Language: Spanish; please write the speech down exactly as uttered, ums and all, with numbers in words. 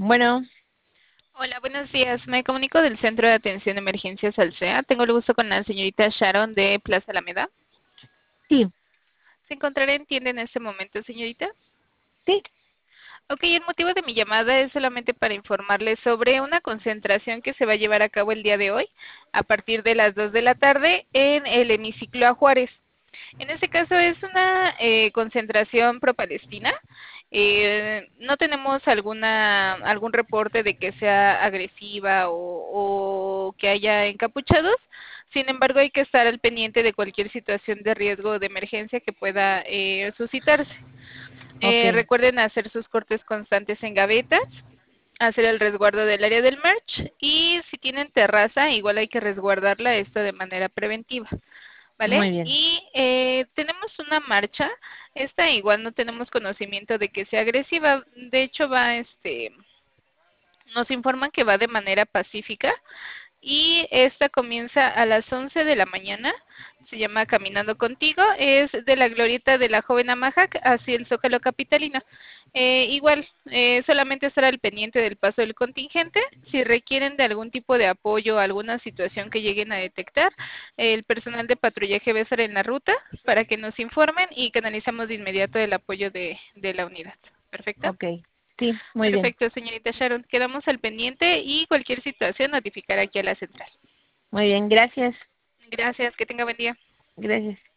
Bueno, Hola, buenos días. Me comunico del Centro de Atención de Emergencias Alsea. Tengo el gusto con la señorita Sharon de Plaza Alameda. sí, ¿Se encontrará en tienda en este momento, señorita? sí, Ok, el motivo de mi llamada es solamente para informarle sobre una concentración que se va a llevar a cabo el día de hoy, a partir de las dos de la tarde, en el hemiciclo a Juárez. En este caso es una eh, concentración pro-palestina. Eh, no tenemos alguna algún reporte de que sea agresiva o, o que haya encapuchados. Sin embargo, hay que estar al pendiente de cualquier situación de riesgo o de emergencia que pueda eh, suscitarse. ok, Eh, recuerden hacer sus cortes constantes en gavetas, hacer el resguardo del área del merch y si tienen terraza, igual hay que resguardarla, esto de manera preventiva. ¿Vale? muy bien, Y eh, tenemos una marcha, esta igual no tenemos conocimiento de que sea agresiva, de hecho va, este, nos informan que va de manera pacífica y esta comienza a las once de la mañana, se llama Caminando Contigo, es de la glorieta de la Joven Amajac hacia el Zócalo Capitalino. Eh, igual, eh, solamente estar al pendiente del paso del contingente, si requieren de algún tipo de apoyo, alguna situación que lleguen a detectar, el personal de patrullaje va a estar en la ruta para que nos informen y canalizamos de inmediato el apoyo de, de la unidad. ¿Perfecto? ok, sí, muy bien, Perfecto, señorita Sharon. Quedamos al pendiente y cualquier situación notificar aquí a la central. muy bien, gracias, Gracias, que tenga buen día. gracias.